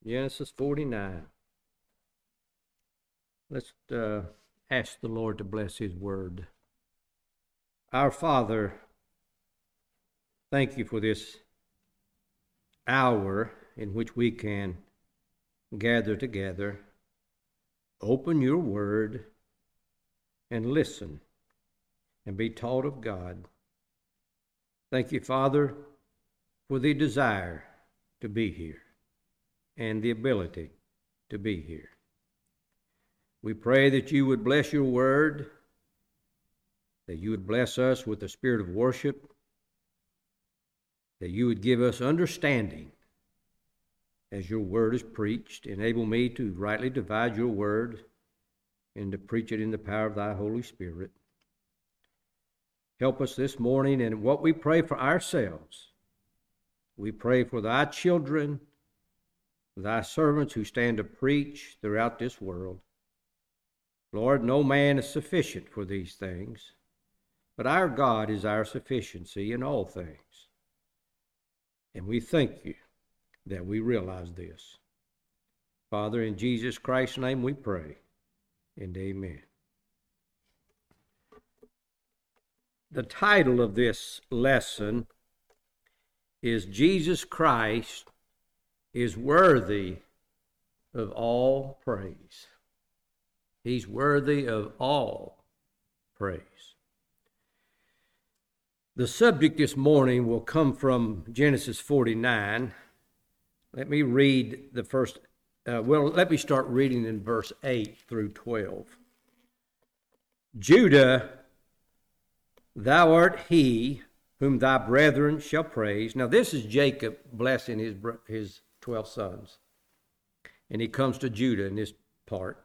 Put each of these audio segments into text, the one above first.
Genesis 49. Let's ask the Lord to bless His word. Our Father, thank you for this hour in which we can gather together, open your word, and listen and be taught of God. Thank you, Father, for the desire to be here and the ability to be here. We pray that you would bless your word, that you would bless us with the spirit of worship, that you would give us understanding as your word is preached. Enable me to rightly divide your word and to preach it in the power of thy Holy Spirit. Help us this morning in what we pray for ourselves. We pray for thy children, thy servants who stand to preach throughout this world. Lord, no man is sufficient for these things, but our God is our sufficiency in all things. And we thank you that we realize this. Father, in Jesus Christ's name we pray, and amen. The title of this lesson is Jesus Christ is worthy of all praise. He's worthy of all praise. The subject this morning will come from Genesis 49. Let me read the first, let me start reading in verse 8 through 12. Judah, thou art he whom thy brethren shall praise. Now this is Jacob blessing his 12 sons. And he comes to Judah in this part.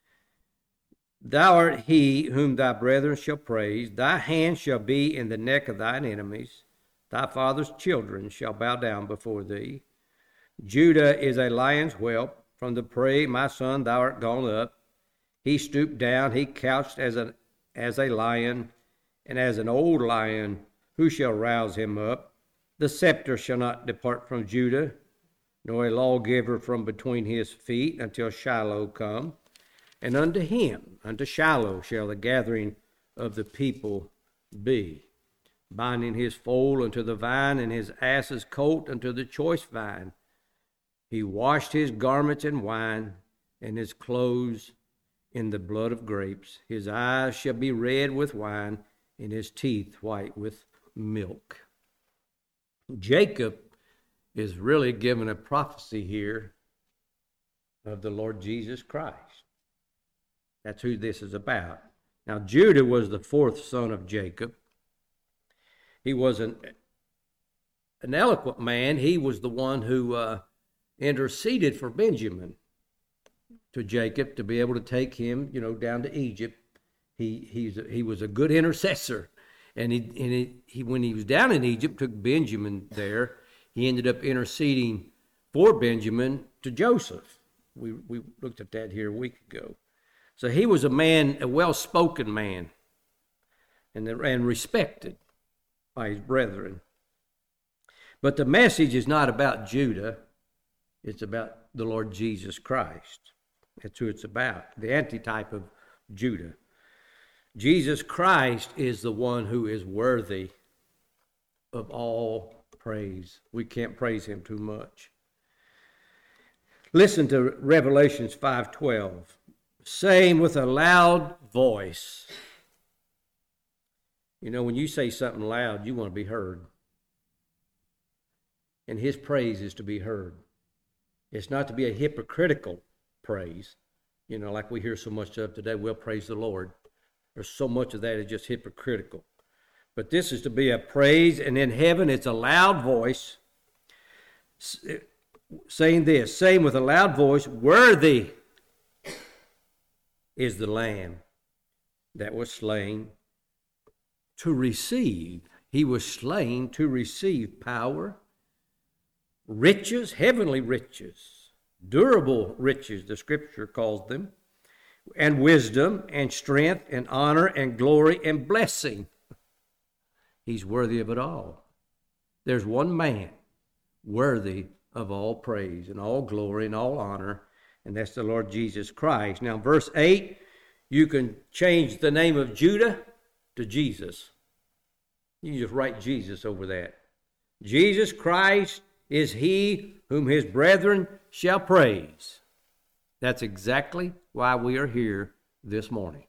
Thou art he whom thy whether shall praise. Thy hand shall be in the neck of thine enemies. Thy father's children shall bow down before thee. Judah is a lion's whelp. From the prey, my son, thou art gone up. He stooped down, he couched as a lion, and as an old lion, who shall rouse him up? The scepter shall not depart from Judah, nor a lawgiver from between his feet, until Shiloh come. And unto him, unto Shiloh, shall the gathering of the people be, binding his foal unto the vine, and his ass's colt unto the choice vine. He washed his garments in wine, and his clothes in the blood of grapes. His eyes shall be red with wine, and his teeth white with milk. Jacob is really given a prophecy here of the Lord Jesus Christ. That's who this is about. Now, Judah was the fourth son of Jacob. He was an eloquent man. He was the one who interceded for Benjamin to Jacob to be able to take him, down to Egypt. He was a good intercessor, and he when he was down in Egypt, took Benjamin there. He ended up interceding for Benjamin to Joseph. We looked at that here a week ago. So he was a man, a well-spoken man, and respected by his brethren. But the message is not about Judah. It's about the Lord Jesus Christ. That's who it's about, the antitype of Judah. Jesus Christ is the one who is worthy of all praise. We can't praise him too much. Listen to Revelations 5:12. Saying with a loud voice. When you say something loud, you want to be heard. And his praise is to be heard. It's not to be a hypocritical praise. Like we hear so much of today, we'll praise the Lord. There's so much of that is just hypocritical. But this is to be a praise, and in heaven it's a loud voice saying this, saying with a loud voice, worthy is the Lamb that was slain to receive. He was slain to receive power, riches, heavenly riches, durable riches, the Scripture calls them, and wisdom and strength and honor and glory and blessing. He's worthy of it all. There's one man worthy of all praise and all glory and all honor, and that's the Lord Jesus Christ. Now, verse 8, you can change the name of Judah to Jesus. You can just write Jesus over that. Jesus Christ is he whom his brethren shall praise. That's exactly why we are here this morning.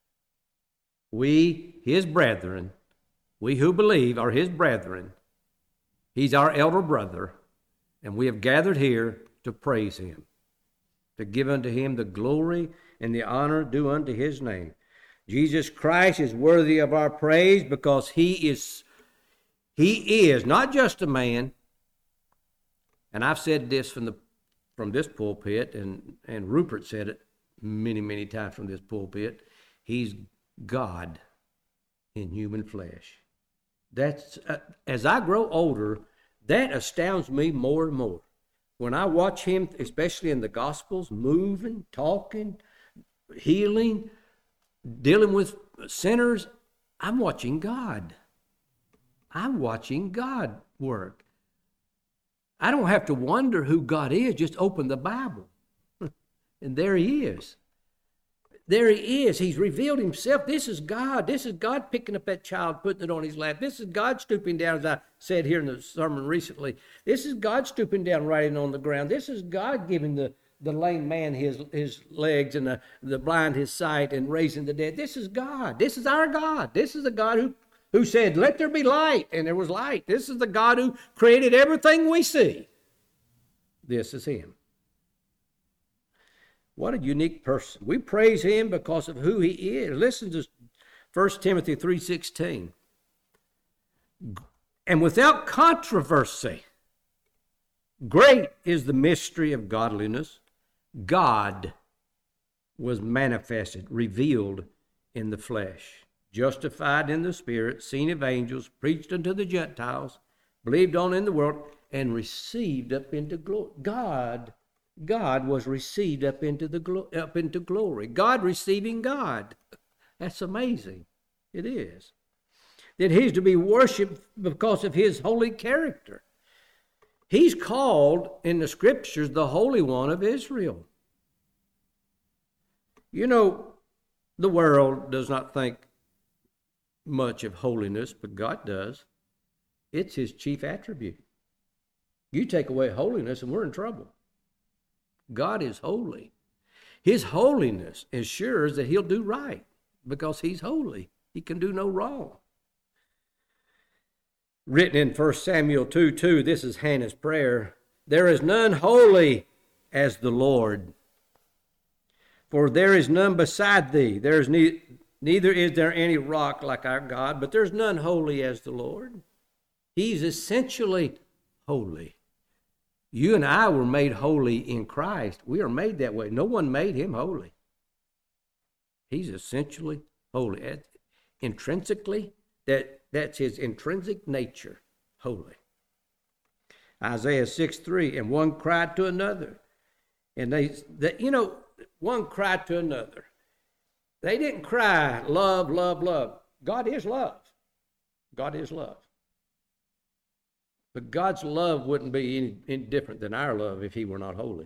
We, his brethren, we who believe are his brethren. He's our elder brother, and we have gathered here to praise him, to give unto him the glory and the honor due unto his name. Jesus Christ is worthy of our praise because he is not just a man, and I've said this from this pulpit, and Rupert said it many, many times from this pulpit. He's God in human flesh. That's as I grow older, that astounds me more and more. When I watch him, especially in the Gospels, moving, talking, healing, dealing with sinners, I'm watching God. I'm watching God work. I don't have to wonder who God is. Just open the Bible. And there he is. There he is. He's revealed himself. This is God. This is God picking up that child, putting it on his lap. This is God stooping down, as I said here in the sermon recently. This is God stooping down, writing on the ground. This is God giving the lame man his legs and the blind his sight and raising the dead. This is God. This is our God. This is the God who said, let there be light, and there was light. This is the God who created everything we see. This is him. What a unique person. We praise him because of who he is. Listen to 1 Timothy 3:16. And without controversy, great is the mystery of godliness. God was manifested, revealed in the flesh, justified in the Spirit, seen of angels, preached unto the Gentiles, believed on in the world, and received up into glory. God was received up into glory. God receiving God. That's amazing. It is. That he's to be worshipped because of his holy character. He's called in the scriptures the Holy One of Israel. You know, the world does not think much of holiness, but God does. It's his chief attribute. You take away holiness and we're in trouble. God is holy. His holiness ensures that he'll do right because he's holy. He can do no wrong. Written in 1 Samuel 2:2, this is Hannah's prayer. There is none holy as the Lord, for there is none beside thee. There is neither is there any rock like our God, but there's none holy as the Lord. He's essentially holy. You and I were made holy in Christ. We are made that way. No one made him holy. He's essentially holy. Intrinsically, that's his intrinsic nature, holy. Isaiah 6:3, and one cried to another. And one cried to another. They didn't cry, love, love, love. God is love. God is love. But God's love wouldn't be any different than our love if he were not holy.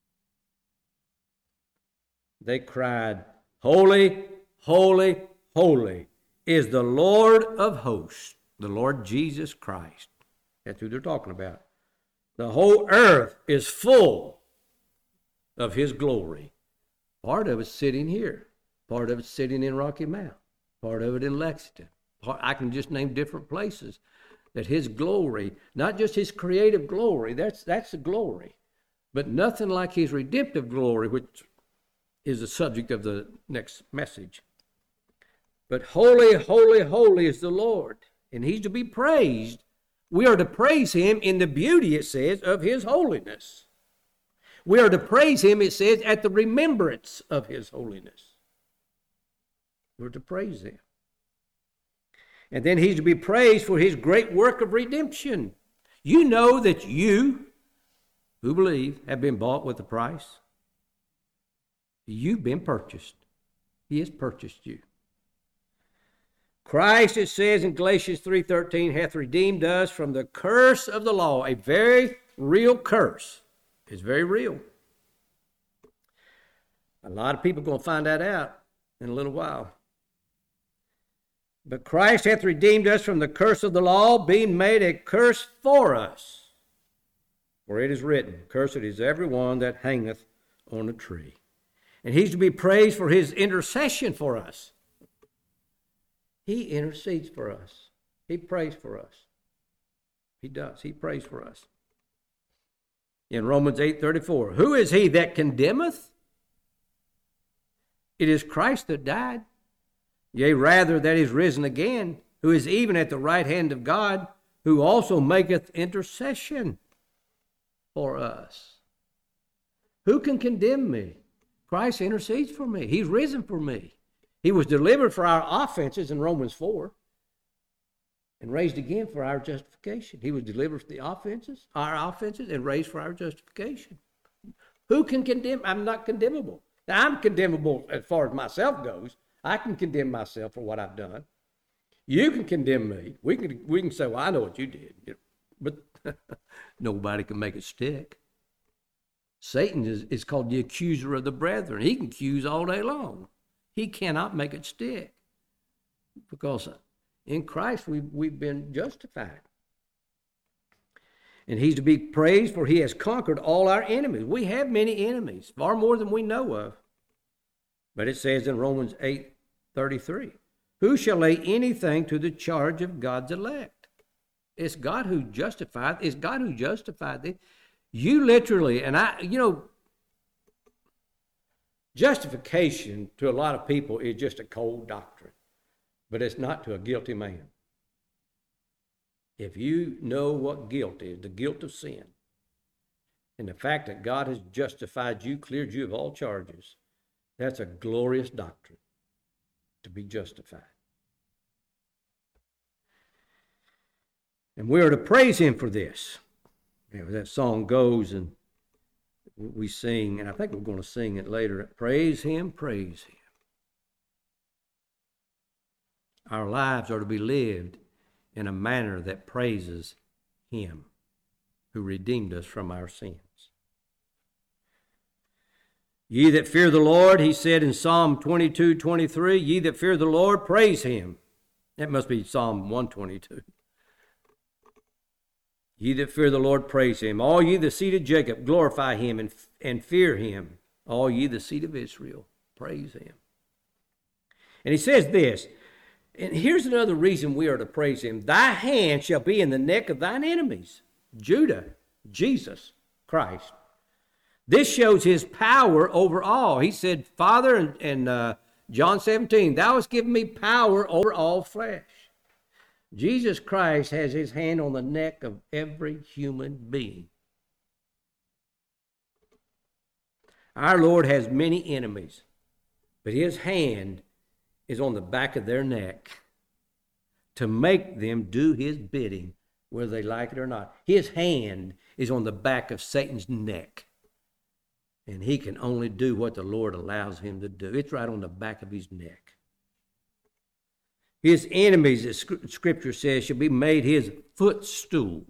They cried, holy, holy, holy is the Lord of hosts, the Lord Jesus Christ. That's who they're talking about. The whole earth is full of his glory. Part of it's sitting here. Part of it's sitting in Rocky Mount. Part of it in Lexington. I can just name different places. That his glory, not just his creative glory, that's the glory, but nothing like his redemptive glory, which is the subject of the next message. But holy, holy, holy is the Lord, and he's to be praised. We are to praise him in the beauty, it says, of his holiness. We are to praise him, it says, at the remembrance of his holiness. We're to praise him. And then he's to be praised for his great work of redemption. You know that you, who believe, have been bought with a price. You've been purchased. He has purchased you. Christ, it says in Galatians 3:13, hath redeemed us from the curse of the law. A very real curse. It's very real. A lot of people are going to find that out in a little while. But Christ hath redeemed us from the curse of the law, being made a curse for us. For it is written, Cursed is every one that hangeth on a tree. And he's to be praised for his intercession for us. He intercedes for us. He prays for us. He does. He prays for us. In Romans 8:34, who is he that condemneth? It is Christ that died, yea, rather that is risen again, who is even at the right hand of God, who also maketh intercession for us. Who can condemn me? Christ intercedes for me. He's risen for me. He was delivered for our offenses in Romans 4 and raised again for our justification. He was delivered for the offenses, our offenses, and raised for our justification. Who can condemn? I'm not condemnable. Now, I'm condemnable as far as myself goes. I can condemn myself for what I've done. You can condemn me. We can say, well, I know what you did. But nobody can make it stick. Satan is called the accuser of the brethren. He can accuse all day long. He cannot make it stick. Because in Christ we've been justified. And he's to be praised, for he has conquered all our enemies. We have many enemies, far more than we know of. But it says in Romans 8:33, who shall lay anything to the charge of God's elect? It's God who justified. It's God who justified thee. You literally, and justification to a lot of people is just a cold doctrine, but it's not to a guilty man. If you know what guilt is, the guilt of sin, and the fact that God has justified you, cleared you of all charges, that's a glorious doctrine, to be justified. And we are to praise him for this. That song goes, and we sing, and I think we're going to sing it later. Praise him, praise him. Our lives are to be lived in a manner that praises him who redeemed us from our sins. Ye that fear the Lord, he said in Psalm 22:23, ye that fear the Lord, praise him. That must be Psalm 122. Ye that fear the Lord, praise him. All ye the seed of Jacob, glorify him and fear him. All ye the seed of Israel, praise him. And he says this, and here's another reason we are to praise him. Thy hand shall be in the neck of thine enemies. Judah, Jesus Christ. This shows his power over all. He said, Father, in John 17, thou hast given me power over all flesh. Jesus Christ has his hand on the neck of every human being. Our Lord has many enemies, but his hand is on the back of their neck to make them do his bidding, whether they like it or not. His hand is on the back of Satan's neck, and he can only do what the Lord allows him to do. It's right on the back of his neck. His enemies, as Scripture says, shall be made his footstool.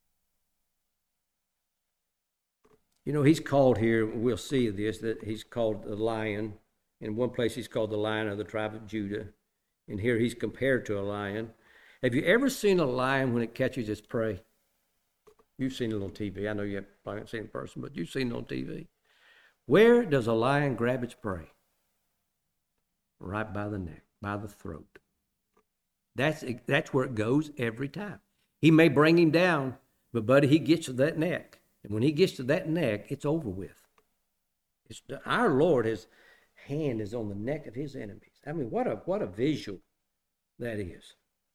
You know, he's called here, we'll see this, that he's called the lion. In one place he's called the Lion of the tribe of Judah. And here he's compared to a lion. Have you ever seen a lion when it catches its prey? You've seen it on TV. I know you probably haven't seen it in person, but you've seen it on TV. Where does a lion grab its prey? Right by the neck, by the throat. That's where it goes every time. He may bring him down, but buddy, he gets to that neck. And when he gets to that neck, it's over with. Our Lord, his hand is on the neck of his enemies. I mean, what a visual that is.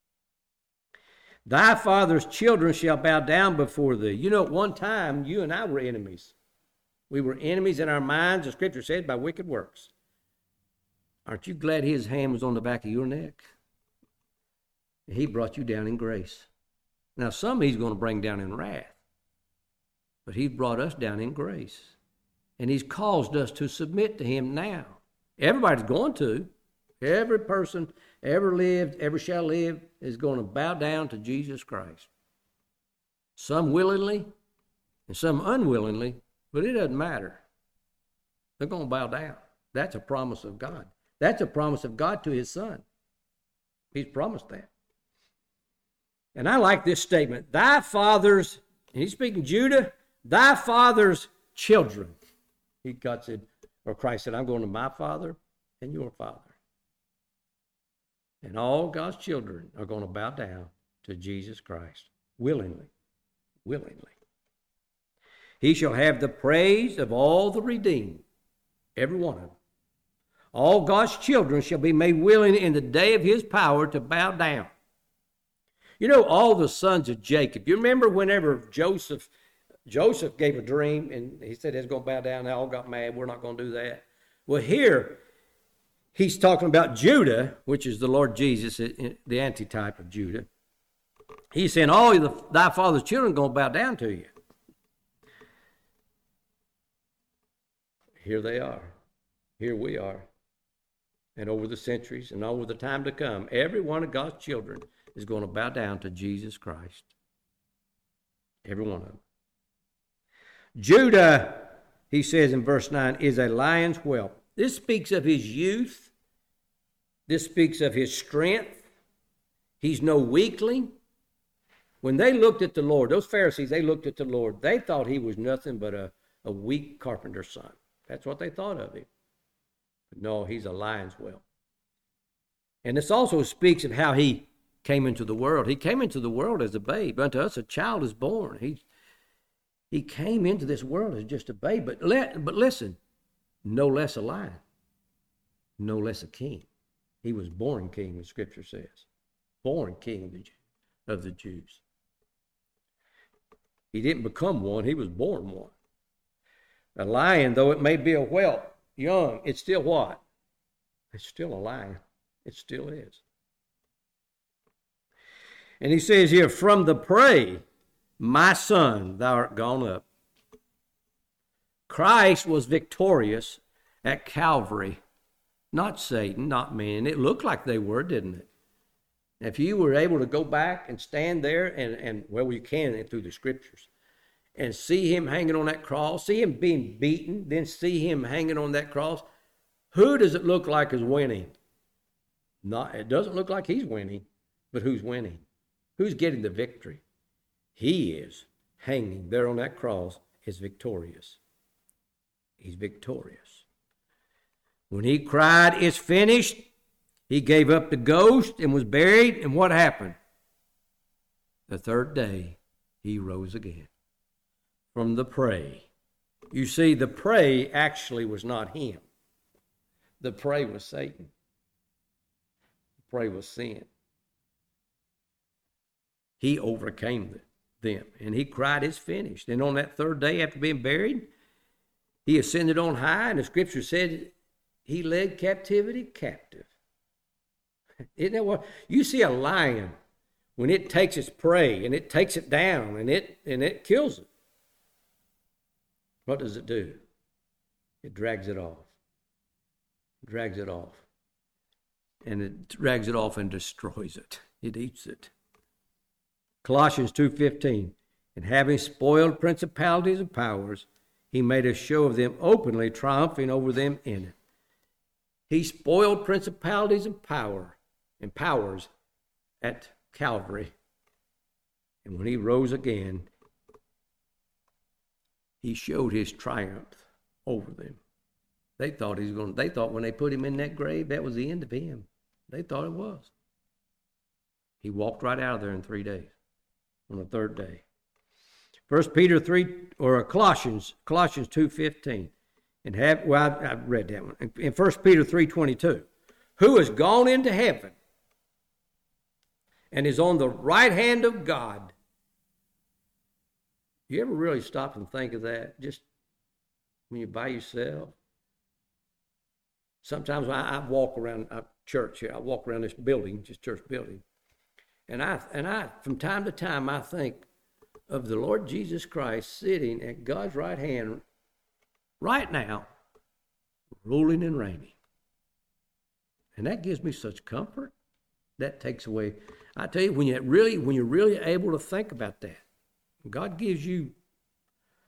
Thy father's children shall bow down before thee. You know, at one time, you and I were enemies. We were enemies in our minds, the Scripture says, by wicked works. Aren't you glad his hand was on the back of your neck? He brought you down in grace. Now, some he's going to bring down in wrath, but he brought us down in grace. And he's caused us to submit to him now. Everybody's going to. Every person ever lived, ever shall live, is going to bow down to Jesus Christ. Some willingly, and some unwillingly, but it doesn't matter. They're going to bow down. That's a promise of God. That's a promise of God to his son. He's promised that. And I like this statement. Thy fathers, and he's speaking Judah, thy father's children. God said, or Christ said, I'm going to my father and your father. And all God's children are going to bow down to Jesus Christ willingly. Willingly. He shall have the praise of all the redeemed, every one of them. All God's children shall be made willing in the day of his power to bow down. You know, all the sons of Jacob. You remember whenever Joseph gave a dream and he said he's going to bow down. They all got mad. We're not going to do that. Well, here he's talking about Judah, which is the Lord Jesus, the antitype of Judah. He's saying all thy father's children are going to bow down to you. Here they are. Here we are. And over the centuries and over the time to come, every one of God's children is going to bow down to Jesus Christ. Every one of them. Judah, he says in verse 9, is a lion's whelp. This speaks of his youth. This speaks of his strength. He's no weakling. When they looked at the Lord, those Pharisees, they looked at the Lord. They thought he was nothing but a weak carpenter's son. That's what they thought of him. But no, he's a lion's whelp. And this also speaks of how he came into the world. He came into the world as a babe. Unto us a child is born. He came into this world as just a babe. But listen, no less a lion, no less a king. He was born king, the scripture says. Born king of the Jews. He didn't become one, he was born one. A lion, though it may be a whelp, young, it's still what? It's still a lion. It still is. And he says here, from the prey, my son, thou art gone up. Christ was victorious at Calvary. Not Satan, not man. It looked like they were, didn't it? If you were able to go back and stand there and well, you can through the scriptures, and see him hanging on that cross, see him being beaten, then see him hanging on that cross, who does it look like is winning? It doesn't look like he's winning, but who's winning? Who's getting the victory? He is hanging there on that cross is victorious. He's victorious. When he cried, it's finished, he gave up the ghost and was buried. And what happened? The third day, he rose again from the prey. You see, the prey actually was not him. The prey was Satan. The prey was sin. He overcame them, and he cried, it's finished. And on that third day, after being buried, he ascended on high, and the scripture said he led captivity captive. Isn't that what? You see a lion, when it takes its prey, and it takes it down, and it kills it. What does it do? It drags it off. Drags it off. And it drags it off and destroys it. It eats it. Colossians 2:15, and having spoiled principalities and powers, he made a show of them openly, triumphing over them in it. He spoiled principalities and powers at Calvary. And when he rose again, he showed his triumph over them. They thought they thought when they put him in that grave, that was the end of him. They thought it was. He walked right out of there in 3 days, on the third day. Colossians 2:15. I read that one. In 1 Peter 3:22, who has gone into heaven and is on the right hand of God. You ever really stop and think of that? Just when you're by yourself? Sometimes I walk around church here. I walk around this building, just church building. And I from time to time, I think of the Lord Jesus Christ sitting at God's right hand right now, ruling and reigning. And that gives me such comfort. That takes away. I tell you, when you're really able to think about that, God gives you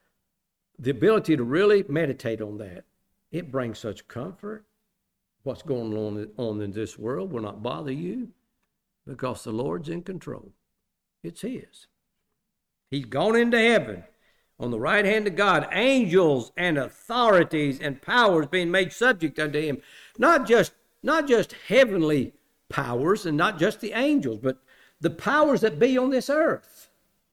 the ability to really meditate on that, it brings such comfort. What's going on in this world will not bother you because the Lord's in control. It's His. He's gone into heaven on the right hand of God, angels and authorities and powers being made subject unto Him. Not just heavenly powers and not just the angels, but the powers that be on this earth.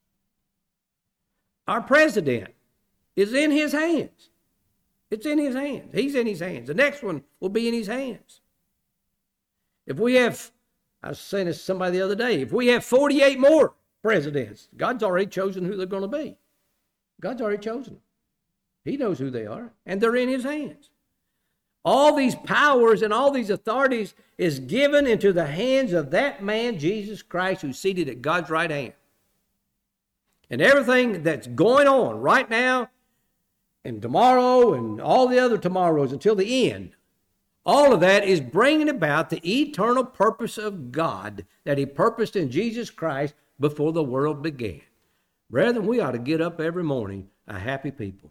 Our president is in His hands. It's in His hands. He's in His hands. The next one will be in His hands. If we have, I was saying this to somebody the other day, if we have 48 more presidents, God's already chosen who they're going to be. God's already chosen them. He knows who they are, and they're in His hands. All these powers and all these authorities is given into the hands of that man, Jesus Christ, who's seated at God's right hand. And everything that's going on right now and tomorrow and all the other tomorrows until the end, all of that is bringing about the eternal purpose of God that He purposed in Jesus Christ before the world began. Brethren, we ought to get up every morning a happy people.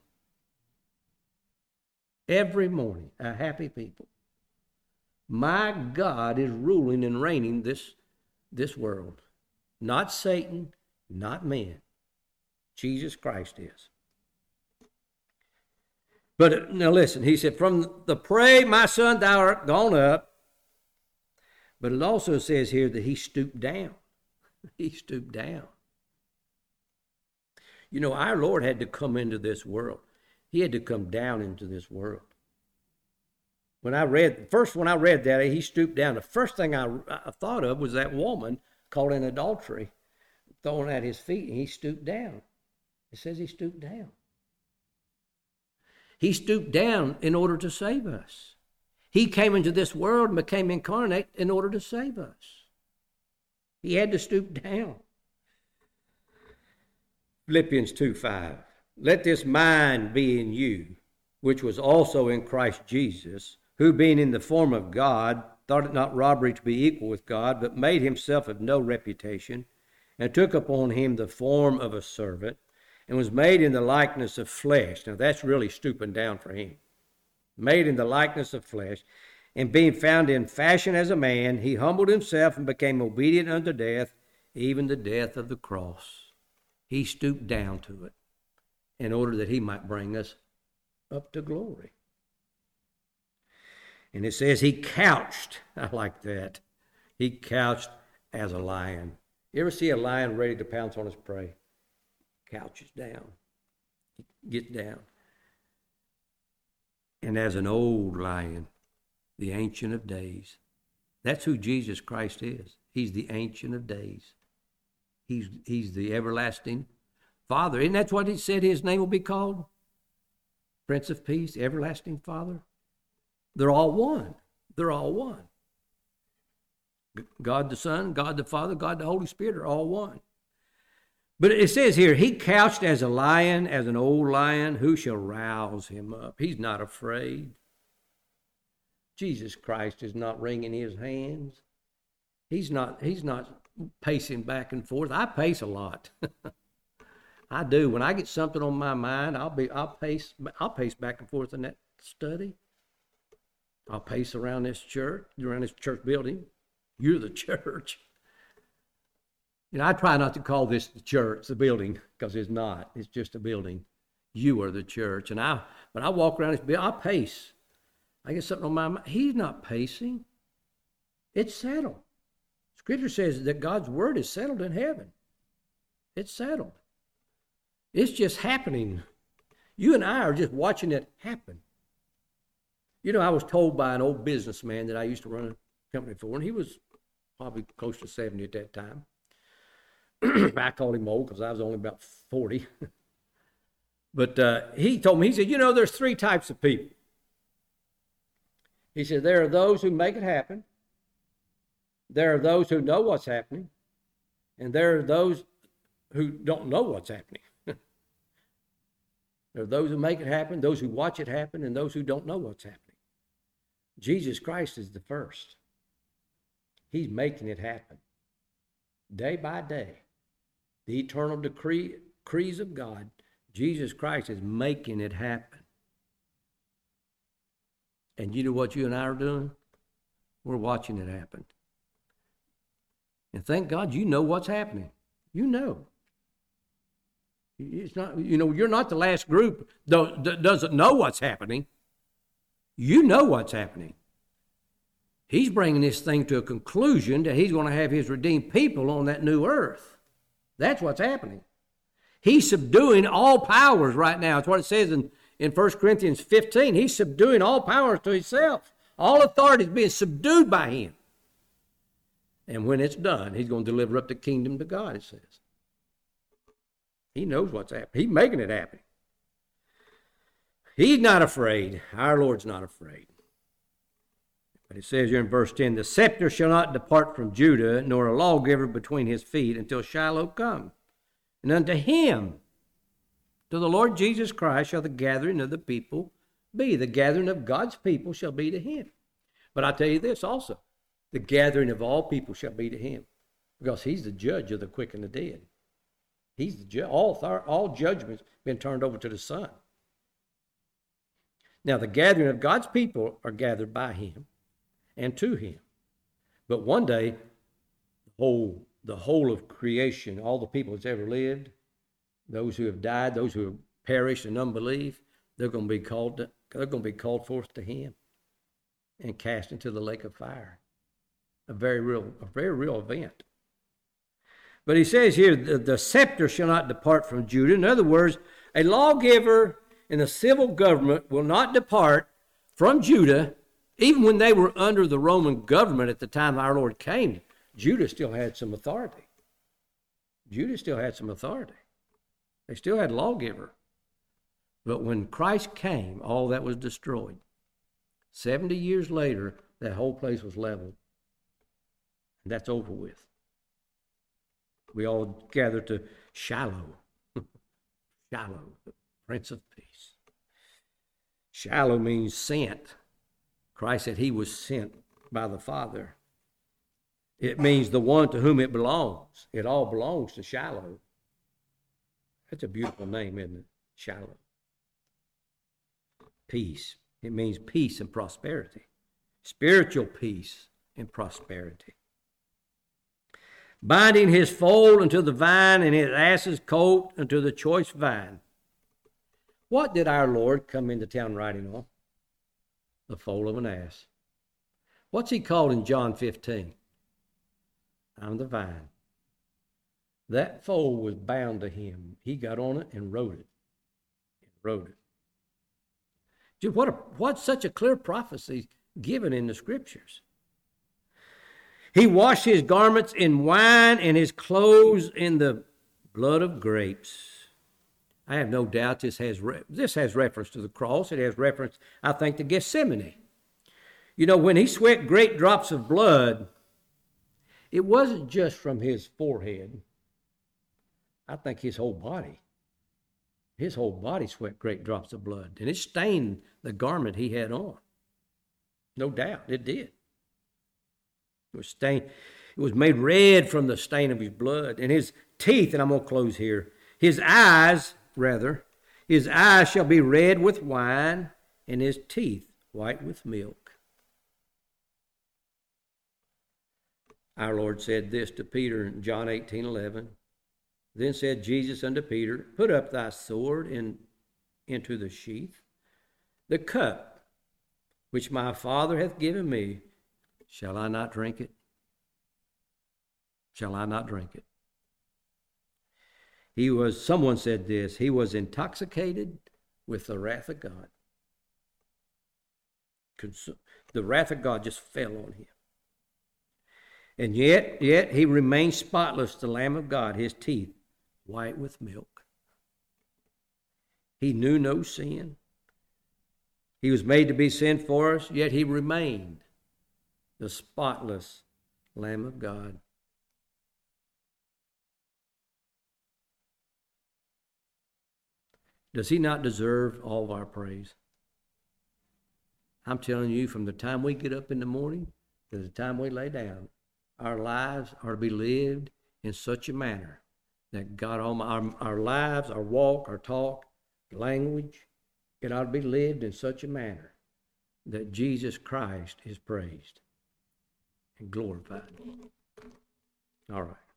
Every morning, a happy people. My God is ruling and reigning this world. Not Satan, not men. Jesus Christ is. But now listen, he said, from the prey, my son, thou art gone up. But it also says here that He stooped down. He stooped down. You know, our Lord had to come into this world. He had to come down into this world. When I read that, He stooped down. The first thing I thought of was that woman caught in adultery, thrown at His feet, and He stooped down. It says He stooped down. He stooped down in order to save us. He came into this world and became incarnate in order to save us. He had to stoop down. Philippians 2:5. Let this mind be in you, which was also in Christ Jesus, who being in the form of God, thought it not robbery to be equal with God, but made Himself of no reputation, and took upon Him the form of a servant, and was made in the likeness of flesh. Now that's really stooping down for Him. Made in the likeness of flesh, and being found in fashion as a man, He humbled Himself and became obedient unto death, even the death of the cross. He stooped down to it in order that He might bring us up to glory. And it says He couched. I like that. He couched as a lion. You ever see a lion ready to pounce on his prey? Couches down. Gets down. And as an old lion, the Ancient of Days. That's who Jesus Christ is. He's the Ancient of Days. He's the everlasting Father. Isn't that what He said His name will be called? Prince of Peace, everlasting Father. They're all one. They're all one. God the Son, God the Father, God the Holy Spirit are all one. But it says here, He couched as a lion, as an old lion. Who shall rouse Him up? He's not afraid. Jesus Christ is not wringing His hands. He's not pacing back and forth. I pace a lot. I do. When I get something on my mind, I'll pace back and forth in that study. I'll pace around this church building. You're the church. You know, I try not to call this the church, the building, because it's not. It's just a building. You are the church. But I walk around this building, I pace. I get something on my mind. He's not pacing. It's settled. Scripture says that God's word is settled in heaven. It's settled. It's just happening. You and I are just watching it happen. You know, I was told by an old businessman that I used to run a company for, and he was probably close to 70 at that time. I called him old because I was only about 40. But he told me, he said, you know, there's three types of people. He said, there are those who make it happen. There are those who know what's happening. And there are those who don't know what's happening. There are those who make it happen, those who watch it happen, and those who don't know what's happening. Jesus Christ is the first. He's making it happen. Day by day. The eternal decrees of God, Jesus Christ is making it happen. And you know what you and I are doing? We're watching it happen. And thank God you know what's happening. You know. It's not, you're not the last group that doesn't know what's happening. You know what's happening. He's bringing this thing to a conclusion that he's going to have his redeemed people on that new earth. That's what's happening. He's subduing all powers right now. It's what it says in 1 Corinthians 15. He's subduing all powers to himself. All authority is being subdued by him. And when it's done, he's going to deliver up the kingdom to God, it says. He knows what's happening. He's making it happen. He's not afraid. Our Lord's not afraid. But it says here in verse 10, the scepter shall not depart from Judah, nor a lawgiver between his feet, until Shiloh come. And unto him, to the Lord Jesus Christ, shall the gathering of the people be. The gathering of God's people shall be to him. But I tell you this also, the gathering of all people shall be to him, because he's the judge of the quick and the dead. He's the judge. All judgments been turned over to the Son. Now, the gathering of God's people are gathered by him and to him. But one day, the whole of creation, all the people that's ever lived, those who have died, those who have perished in unbelief, they're going to be called forth to him and cast into the lake of fire. A very real event. But he says here, the scepter shall not depart from Judah. In other words, a lawgiver in the civil government will not depart from Judah. Even when they were under the Roman government at the time our Lord came, Judah still had some authority. Judah still had some authority. They still had lawgiver. But when Christ came, all that was destroyed. 70 years later, that whole place was leveled. And that's over with. We all gather to Shiloh. Shiloh, the Prince of Peace. Shiloh means sent. Christ said he was sent by the Father. It means the one to whom it belongs. It all belongs to Shiloh. That's a beautiful name, isn't it? Shiloh. Peace. It means peace and prosperity. Spiritual peace and prosperity. Binding his foal unto the vine and his ass's colt unto the choice vine. What did our Lord come into town riding on? The foal of an ass. What's he called in John 15? I'm the vine. That foal was bound to him. He got on it and rode it. What's such a clear prophecy given in the scriptures? He washed his garments in wine and his clothes in the blood of grapes. I have no doubt this has reference to the cross. It has reference, I think, to Gethsemane. When he sweat great drops of blood, it wasn't just from his forehead. I think his whole body. His whole body sweat great drops of blood. And it stained the garment he had on. No doubt, it did. It was stained. It was made red from the stain of his blood. And his teeth, and I'm going to close here, his eyes shall be red with wine, and his teeth white with milk. Our Lord said this to Peter in John 18:11. Then said Jesus unto Peter, put up thy sword into the sheath. The cup which my Father hath given me, shall I not drink it? Shall I not drink it? Someone said this, he was intoxicated with the wrath of God. The wrath of God just fell on him. And yet he remained spotless, the Lamb of God, his teeth white with milk. He knew no sin. He was made to be sin for us, yet he remained the spotless Lamb of God. Does he not deserve all of our praise? I'm telling you, from the time we get up in the morning to the time we lay down, our lives are to be lived in such a manner that God our lives, our walk, our talk, language, it ought to be lived in such a manner that Jesus Christ is praised and glorified. All right.